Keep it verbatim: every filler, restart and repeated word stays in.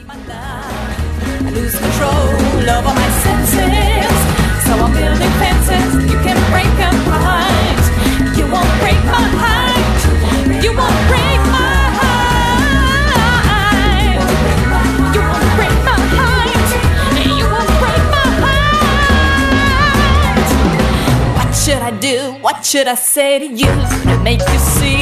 I lose control over my senses, so I'm building fences. You can break a heart, you won't break my heart. You won't break my heart. You won't break my heart. You won't break my heart. What should I do? What should I say to you to make you see